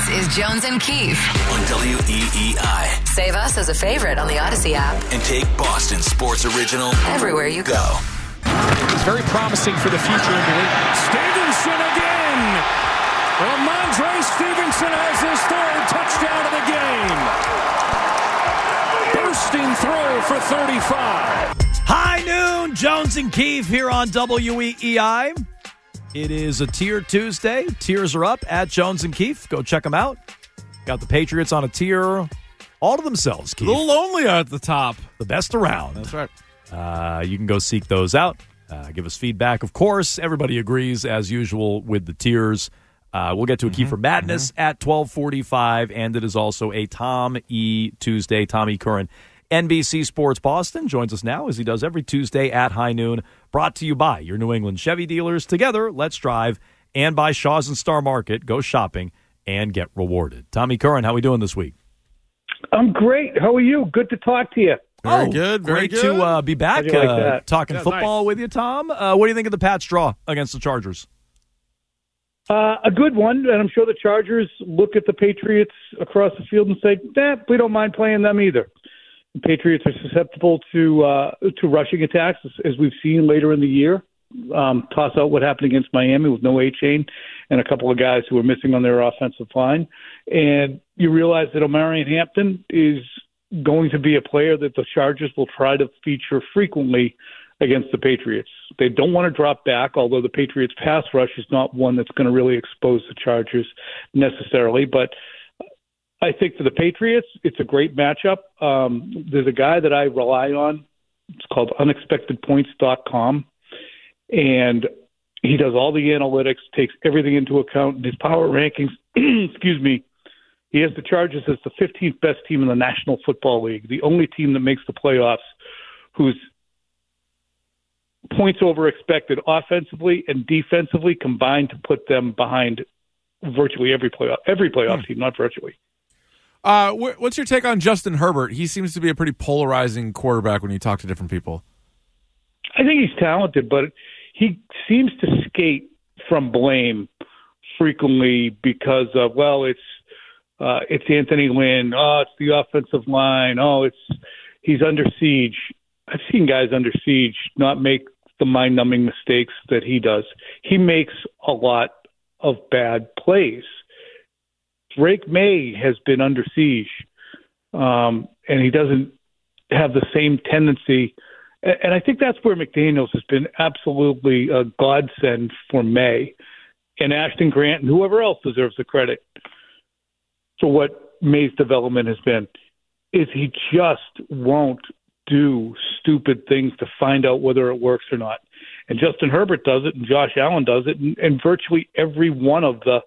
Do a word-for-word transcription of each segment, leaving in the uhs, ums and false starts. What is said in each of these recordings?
This is Jones and Keefe on W E E I. Save us as a favorite on the Odyssey app. And take Boston Sports Original everywhere you go. It's very promising for the future of the league. Stevenson again. Ramondre Stevenson has his third touchdown of the game. Bursting throw for thirty-five. High noon, Jones and Keefe here on W E E I. It is a Tier Tuesday. Tiers are up at Jones and Keefe. Go check them out. Got the Patriots on a tier all to themselves, Keefe. A little lonely at the top. The best around. That's right. Uh, you can go seek those out. Uh, give us feedback. Of course, everybody agrees, as usual, with the tiers. Uh, we'll get to a mm-hmm. Kiefer Madness mm-hmm. at twelve forty-five, and it is also a Tom E. Tuesday. Tom E. Curran, N B C Sports Boston, joins us now, as he does every Tuesday at high noon, brought to you by your New England Chevy dealers. Together, let's drive, and by Shaw's and Star Market. Go shopping and get rewarded. Tommy Curran, how are we doing this week? I'm great. How are you? Good to talk to you. Very oh, good. Very great good. to uh, be back like uh, talking yeah, football nice. with you, Tom. Uh, what do you think of the Pats' draw against the Chargers? Uh, a good one, and I'm sure the Chargers look at the Patriots across the field and say, nah, we don't mind playing them either. The Patriots are susceptible to uh, to rushing attacks, as we've seen later in the year. Um, toss out what happened against Miami with no A-Chain and a couple of guys who were missing on their offensive line. And you realize that Omarion Hampton is going to be a player that the Chargers will try to feature frequently against the Patriots. They don't want to drop back, although the Patriots' pass rush is not one that's going to really expose the Chargers necessarily. But I think for the Patriots, it's a great matchup. Um, there's a guy that I rely on. It's called unexpected points dot com. And he does all the analytics, takes everything into account in his power rankings. Excuse me. He has the Chargers as the fifteenth best team in the National Football League, the only team that makes the playoffs whose points over expected offensively and defensively combined to put them behind virtually every playoff every playoff hmm. team, not virtually. Uh, wh- what's your take on Justin Herbert? He seems to be a pretty polarizing quarterback when you talk to different people. I think he's talented, but he seems to skate from blame frequently because of, well, it's uh, it's Anthony Lynn. Oh, it's the offensive line. Oh, it's he's under siege. I've seen guys under siege not make the mind-numbing mistakes that he does. He makes a lot of bad plays. Drake May has been under siege, um, and he doesn't have the same tendency. And I think that's where McDaniels has been absolutely a godsend for May and Ashton Grant and whoever else deserves the credit for what May's development has been, is he just won't do stupid things to find out whether it works or not. And Justin Herbert does it, and Josh Allen does it, and, and virtually every one of the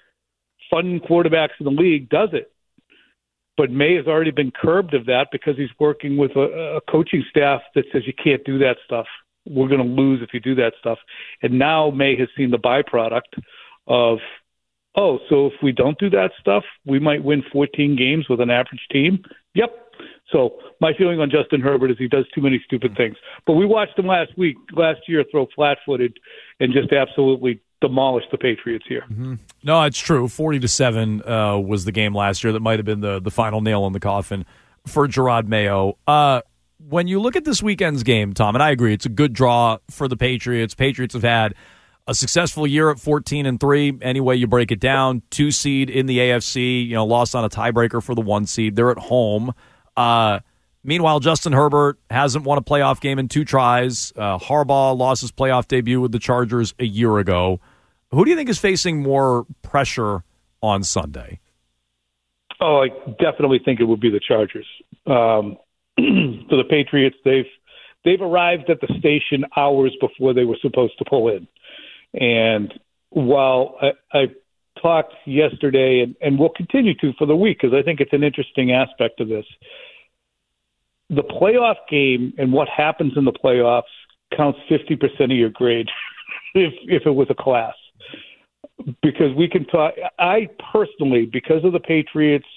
fun quarterbacks in the league does it. But May has already been curbed of that because he's working with a, a coaching staff that says you can't do that stuff. We're going to lose if you do that stuff. And now May has seen the byproduct of, oh, so if we don't do that stuff, we might win fourteen games with an average team. Yep. So my feeling on Justin Herbert is he does too many stupid things. But we watched him last week, last year, throw flat-footed and just absolutely demolish the Patriots here. Mm-hmm. No, it's true. Forty to seven uh, was the game last year that might have been the the final nail in the coffin for Gerard Mayo. Uh, when you look at this weekend's game, Tom, and I agree, it's a good draw for the Patriots. Patriots have had a successful year at fourteen and three. Any way you break it down, two seed in the A F C. You know, lost on a tiebreaker for the one seed. They're at home. Uh, meanwhile, Justin Herbert hasn't won a playoff game in two tries. Uh, Harbaugh lost his playoff debut with the Chargers a year ago. Who do you think is facing more pressure on Sunday? Oh, I definitely think it would be the Chargers. Um, for the Patriots, they've they've arrived at the station hours before they were supposed to pull in. And while I, I talked yesterday, and, and will continue to for the week, because I think it's an interesting aspect of this, the playoff game and what happens in the playoffs counts fifty percent of your grade if if it was a class. Because we can talk, I personally, because of the Patriots'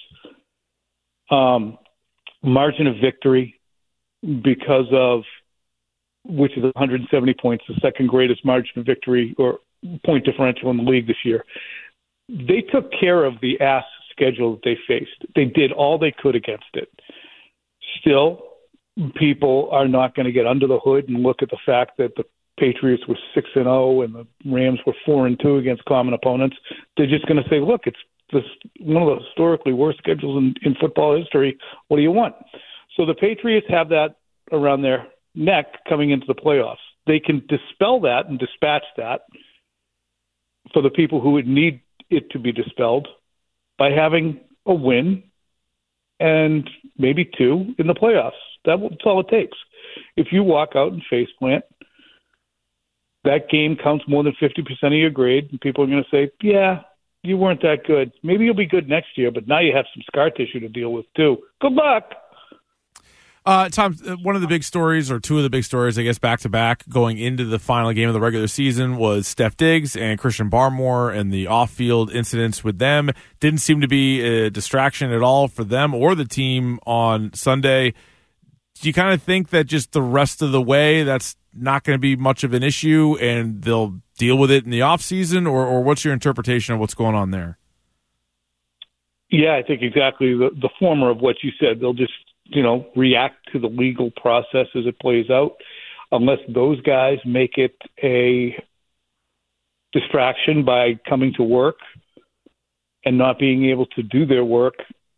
um, margin of victory, because of, which is one hundred seventy points, the second greatest margin of victory or point differential in the league this year, they took care of the ass schedule that they faced. They did all they could against it. Still, people are not going to get under the hood and look at the fact that the Patriots were six and zero and the Rams were four and two against common opponents. They're just going to say, "Look, it's this one of the historically worst schedules in, in football history. What do you want?" So the Patriots have that around their neck coming into the playoffs. They can dispel that and dispatch that for the people who would need it to be dispelled by having a win and maybe two in the playoffs. That's all it takes. If you walk out and face plant, that game counts more than fifty percent of your grade, and people are going to say, yeah, you weren't that good. Maybe you'll be good next year, but now you have some scar tissue to deal with too. Good luck. Uh, Tom, one of the big stories, or two of the big stories, I guess, back-to-back going into the final game of the regular season was Steph Diggs and Christian Barmore and the off-field incidents with them. Didn't seem to be a distraction at all for them or the team on Sunday. Do you kind of think that just the rest of the way that's not going to be much of an issue and they'll deal with it in the offseason, or, or what's your interpretation of what's going on there? Yeah, I think exactly the, the former of what you said. They'll just you know, react to the legal process as it plays out, unless those guys make it a distraction by coming to work and not being able to do their work,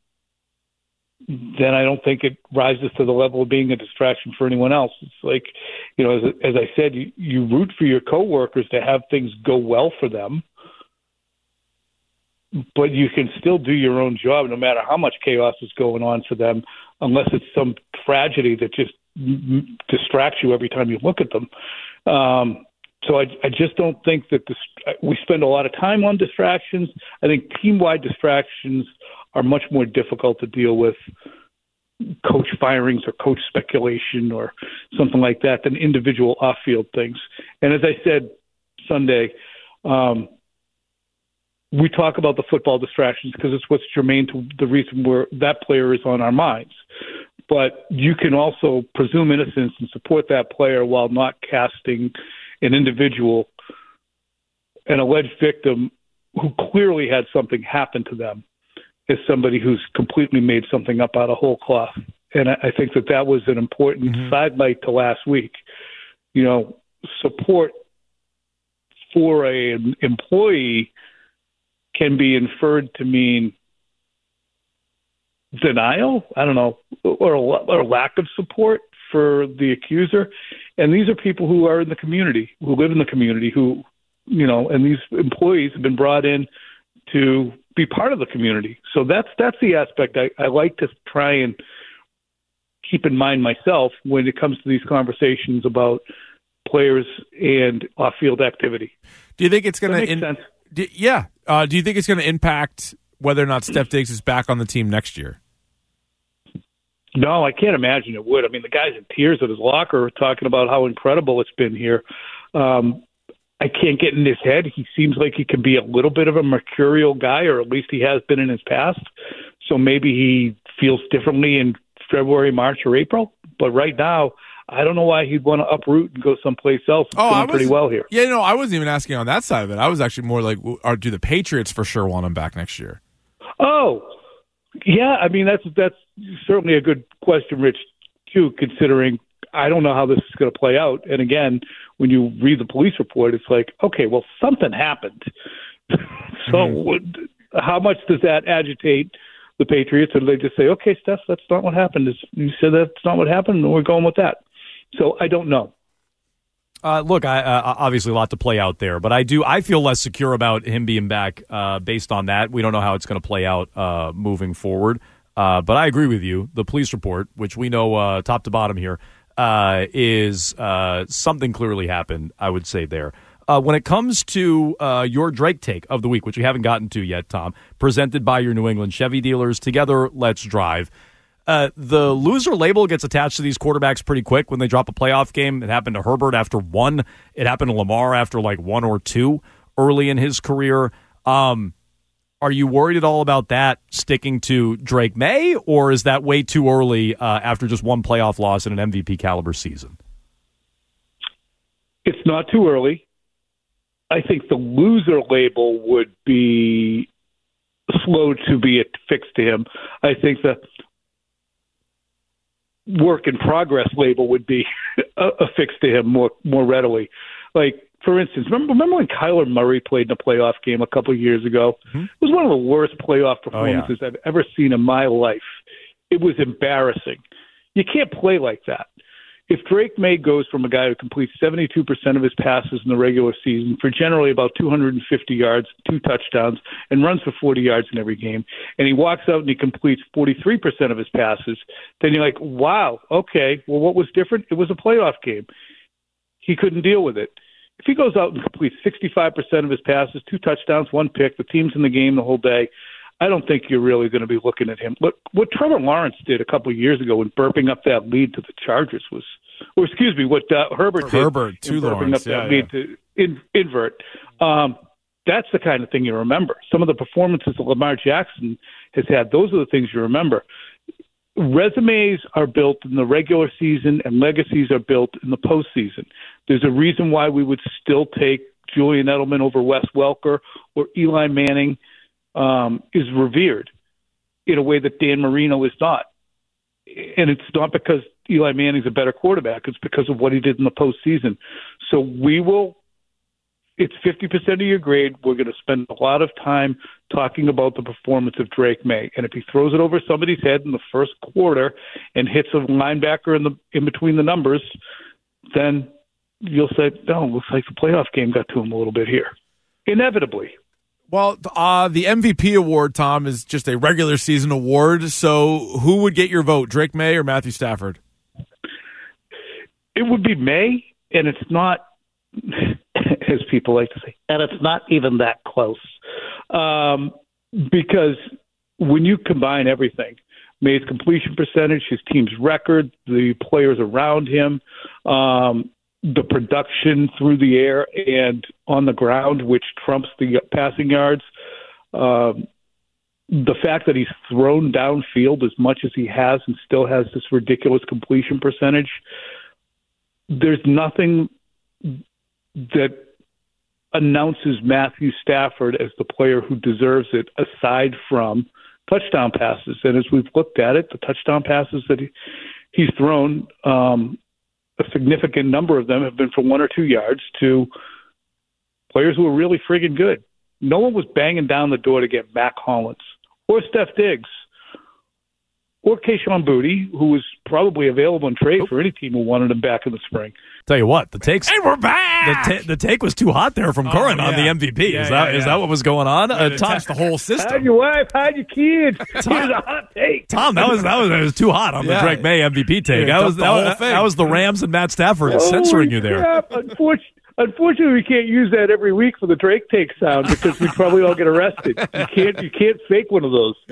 then I don't think it rises to the level of being a distraction for anyone else. It's like, you know, as, as I said, you, you root for your coworkers to have things go well for them, but you can still do your own job no matter how much chaos is going on for them, unless it's some tragedy that just m- distracts you every time you look at them. Um, so I, I just don't think that this, we spend a lot of time on distractions. I think team-wide distractions are much more difficult to deal with, coach firings or coach speculation or something like that, than individual off-field things. And as I said Sunday, um, we talk about the football distractions because it's what's germane to the reason where that player is on our minds. But you can also presume innocence and support that player while not casting an individual, an alleged victim who clearly had something happen to them, as somebody who's completely made something up out of whole cloth. And I, I think that that was an important mm-hmm. sidelight to last week. You know, support for a, an employee can be inferred to mean denial, I don't know, or, or lack of support for the accuser. And these are people who are in the community, who live in the community, who, you know, and these employees have been brought in to be part of the community. So that's that's the aspect I, I like to try and keep in mind myself when it comes to these conversations about players and off-field activity. Do you think it's going to make sense? Do, yeah. Uh, do you think it's going to impact whether or not Steph Diggs is back on the team next year? No, I can't imagine it would. I mean, the guy's in tears at his locker talking about how incredible it's been here. Um, I can't get in his head. He seems like he can be a little bit of a mercurial guy, or at least he has been in his past. So maybe he feels differently in February, March, or April. But right now, I don't know why he'd want to uproot and go someplace else. It's oh, doing I was, pretty well here. Yeah, no, I wasn't even asking on that side of it. I was actually more like, are, do the Patriots for sure want him back next year? Oh, yeah. I mean, that's that's certainly a good question, Rich, too, considering I don't know how this is going to play out. And again, when you read the police report, it's like, okay, well, something happened. so mm-hmm. would, how much does that agitate the Patriots? Or do they just say, okay, Steph, that's not what happened. You said that's not what happened, and we're going with that. So I don't know. Uh, look, I, uh, obviously a lot to play out there, but I do. I feel less secure about him being back uh, based on that. We don't know how it's going to play out uh, moving forward. Uh, but I agree with you. The police report, which we know uh, top to bottom here, uh, is uh, something clearly happened, I would say there. Uh, when it comes to uh, your Drake take of the week, which we haven't gotten to yet, Tom, presented by your New England Chevy dealers, Together Let's Drive. Uh, the loser label gets attached to these quarterbacks pretty quick when they drop a playoff game. It happened to Herbert after one. It happened to Lamar after like one or two early in his career. Um, are you worried at all about that sticking to Drake May, or is that way too early uh, after just one playoff loss in an M V P caliber season? It's not too early. I think the loser label would be slow to be affixed to him. I think the work in progress label would be affixed to him more more readily. Like, for instance, remember, remember when Kyler Murray played in a playoff game a couple of years ago? Mm-hmm. It was one of the worst playoff performances oh, yeah. I've ever seen in my life. It was embarrassing. You can't play like that. If Drake May goes from a guy who completes seventy-two percent of his passes in the regular season for generally about two hundred fifty yards, two touchdowns, and runs for forty yards in every game, and he walks out and he completes forty-three percent of his passes, then you're like, wow, okay, well, what was different? It was a playoff game. He couldn't deal with it. If he goes out and completes sixty-five percent of his passes, two touchdowns, one pick, the team's in the game the whole day, I don't think you're really going to be looking at him. What, what Trevor Lawrence did a couple of years ago in burping up that lead to the Chargers was, or excuse me, what uh, Herbert did Herbert to in burping Lawrence. up that yeah, lead yeah. to in, invert. Um, that's the kind of thing you remember. Some of the performances that Lamar Jackson has had, those are the things you remember. Resumes are built in the regular season and legacies are built in the postseason. There's a reason why we would still take Julian Edelman over Wes Welker, or Eli Manning um, is revered in a way that Dan Marino is not. And it's not because Eli Manning's a better quarterback. It's because of what he did in the postseason. So we will – it's fifty percent of your grade. We're going to spend a lot of time talking about the performance of Drake May. And if he throws it over somebody's head in the first quarter and hits a linebacker in the in between the numbers, then you'll say, no, looks like the playoff game got to him a little bit here. Inevitably. Well, uh, the M V P award, Tom, is just a regular season award. So who would get your vote, Drake May or Matthew Stafford? It would be May, and it's not, as people like to say, and it's not even that close. Um, because when you combine everything, May's completion percentage, his team's record, the players around him, um, the production through the air and on the ground, which trumps the passing yards, um, the fact that he's thrown downfield as much as he has and still has this ridiculous completion percentage, there's nothing that announces Matthew Stafford as the player who deserves it aside from touchdown passes. And as we've looked at it, the touchdown passes that he, he's thrown, um, a significant number of them have been from one or two yards to players who are really friggin' good. No one was banging down the door to get Mac Hollins or Steph Diggs or Kayshon Boutte, who was probably available in trade for any team who wanted him back in the spring. Tell you what, the takes. Hey, we're back. The, ta- the take was too hot there from oh, Curran yeah. on the M V P. Yeah, is that yeah, yeah. is that what was going on? Yeah, Uh, to Tom, test the whole system. Hide your wife, hide your kids. Here's a hot take. Tom, that was that was, that was too hot on Yeah. the Drake May M V P take. Yeah, that was the that, whole was thing. that was the Rams and Matt Stafford Holy censoring you there. crap. Unfortunately, unfortunately, we can't use that every week for the Drake take sound because we'd probably all get arrested. You can't you can't fake one of those.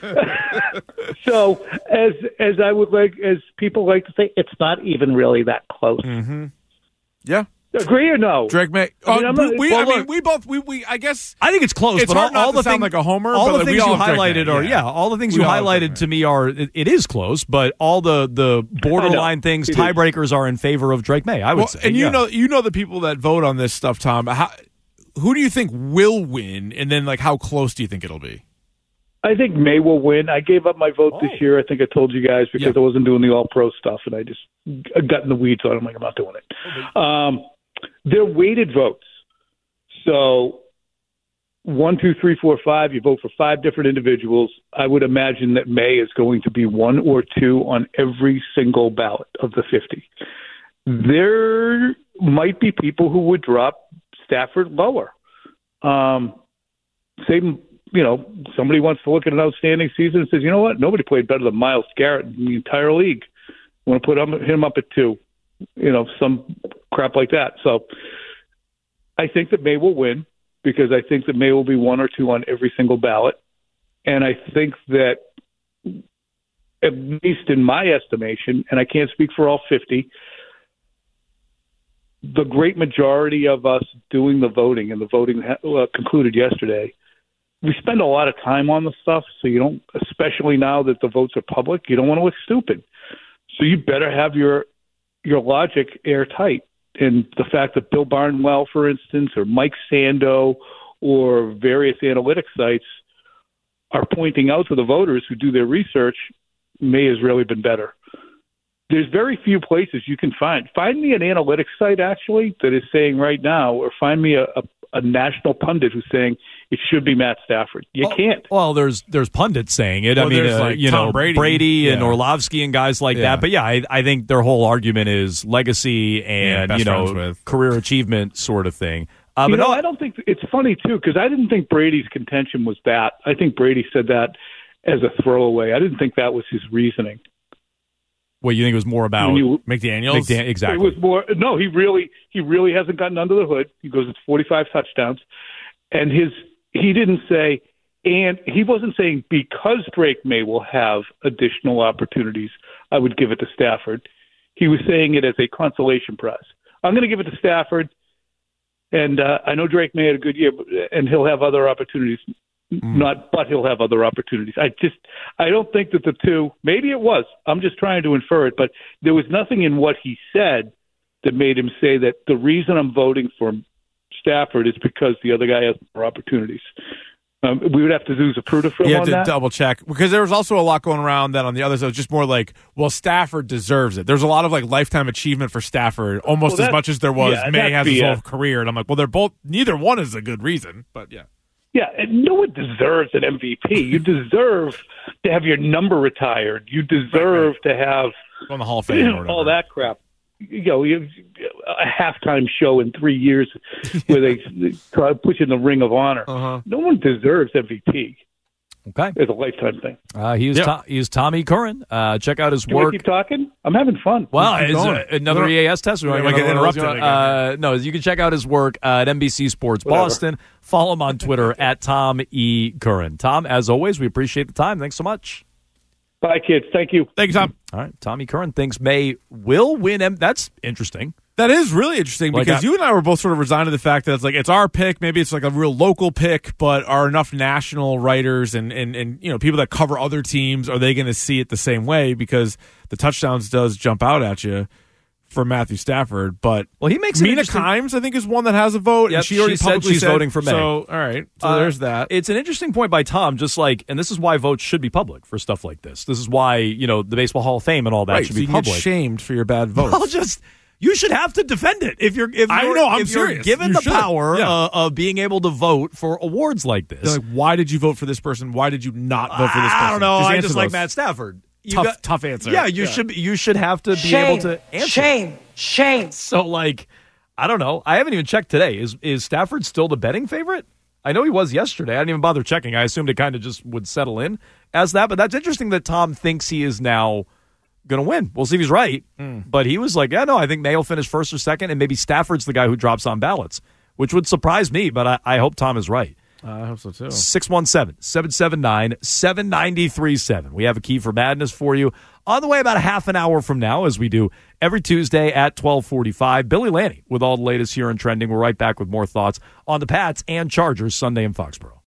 So, as as I would like, as people like to say, it's not even really that close. Mm-hmm. Yeah. Agree or no? Drake May. I mean, Uh, I'm not- we, well, I mean, look- we both. We, we. I guess. I think it's close, It's but hard all, not all to the sound things, like a homer, all but the like, we things you all have Drake highlighted May, are yeah. yeah. All the things We you all have Drake highlighted May. to me are it, it is close, but all the the borderline things, It is. tiebreakers are in favor of Drake May. I would Well, say, and you yeah. know, you know the people that vote on this stuff, Tom. How, who do you think will win, and then like how close do you think it'll be? I think May will win. I gave up my vote this year. I think I told you guys because Yeah. I wasn't doing the All-Pro stuff, and I just got in the weeds on it. I'm like, I'm not doing it. Um, they're weighted votes. So one, two, three, four, five, you vote for five different individuals. I would imagine that May is going to be one or two on every single ballot of the fifty. There might be people who would drop Stafford lower. Um, same You know, somebody wants to look at an outstanding season and says, you know what, nobody played better than Myles Garrett in the entire league. I want to put him, him up at two, you know, some crap like that. So I think that May will win because I think that May will be one or two on every single ballot. And I think that, at least in my estimation, and I can't speak for all fifty, the great majority of us doing the voting, and the voting uh, concluded yesterday, we spend a lot of time on the stuff, so you don't, especially now that the votes are public, you don't want to look stupid. So you better have your your logic airtight. And the fact that Bill Barnwell, for instance, or Mike Sando, or various analytics sites are pointing out to the voters who do their research, May has really been better. There's very few places you can find. Find me an analytics site, actually, that is saying right now, or find me a, a, a national pundit who's saying it should be Matt Stafford. You well, can't. Well, there's there's pundits saying it. Well, I mean, uh, like you Tom know, Brady, Brady yeah. and Orlovsky and guys like yeah. that. But yeah, I, I think their whole argument is legacy and, yeah, you know, with. career achievement sort of thing. Uh, you but know, no, I don't think it's funny too, because I didn't think Brady's contention was that. I think Brady said that as a throwaway. I didn't think that was his reasoning. What you think it was more about you, McDaniels? McDan- exactly. It was more. No, he really, he really hasn't gotten under the hood. He goes, it's forty-five touchdowns, and his he didn't say, and he wasn't saying because Drake May will have additional opportunities, I would give it to Stafford. He was saying it as a consolation prize. I'm going to give it to Stafford, and uh, I know Drake May had a good year, and he'll have other opportunities. Mm. Not, but he'll have other opportunities. I just, I don't think that the two, maybe it was, I'm just trying to infer it, but there was nothing in what he said that made him say that the reason I'm voting for Stafford is because the other guy has more opportunities. Um, we would have to do Zapruder for him You have on to that. double check, because there was also a lot going around that on the other side. It was just more like, well, Stafford deserves it. There's a lot of like lifetime achievement for Stafford, almost Well, as much as there was yeah, May has his B S. whole career. And I'm like, well, they're both, neither one is a good reason, but yeah. Yeah, and no one deserves an M V P. You deserve to have your number retired. You deserve right, right. to have on the Hall of Fame you or know, whatever. all that crap. You know, you a halftime show in three years where they, they try to put you in the Ring of Honor. Uh-huh. No one deserves M V P. Okay. It's a lifetime thing. Uh, he is Yep. to- he is Tommy Curran. Uh, check out his Can we work. keep talking? I'm having fun. Well, Let's keep it's going. uh, another E A S test. We Yeah, might we get get interrupted Uh, no, you can check out his work uh, at N B C Sports Whatever. Boston. Follow him on Twitter at Tom E. Curran. Tom, as always, we appreciate the time. Thanks so much. Bye, kids. Thank you. Thank you, Tom. All right, Tommy Curran thinks May will win. M- That's interesting. That is really interesting, Like because I- you and I were both sort of resigned to the fact that it's like it's our pick. Maybe it's like a real local pick, but are enough national writers and and, and you know people that cover other teams, are they going to see it the same way? Because the touchdowns does jump out at you for Matthew Stafford, but Well, he makes an Mina interesting- Kimes, I think, is one that has a vote, Yep, and she already she said publicly she's voting for May. So, all right, so Uh, there's that. It's an interesting point by Tom, just like, and this is why votes should be public for stuff like this. This is why, you know, the Baseball Hall of Fame and all that right, should so be you can get public. shamed for your bad votes. Well, just you should have to defend it if you're if I you're, know, I'm if you're serious. given You the should. power Yeah. uh, of being able to vote for awards like this. They're like, why did you vote for this person? Why did you not vote for this person? I don't know. I answer just like those. Matt Stafford. You Tough, got- tough answer. Yeah, you Yeah. should you should have to be Shame. able to answer. Shame. Shame. So like, I don't know. I haven't even checked today. Is is Stafford still the betting favorite? I know he was yesterday. I didn't even bother checking. I assumed it kind of just would settle in as that. But that's interesting that Tom thinks he is now going to win. We'll see if he's right. Mm. But he was like, yeah, no, I think May will finish first or second, and maybe Stafford's the guy who drops on ballots, which would surprise me. But I, I hope Tom is right. Uh, I hope so too. six one seven, seven seven nine, seven nine three seven. We have a key for madness for you on the way about a half an hour from now, as we do every Tuesday at twelve forty-five. Billy Lanny with all the latest here in trending. We're right back with more thoughts on the Pats and Chargers Sunday in Foxborough.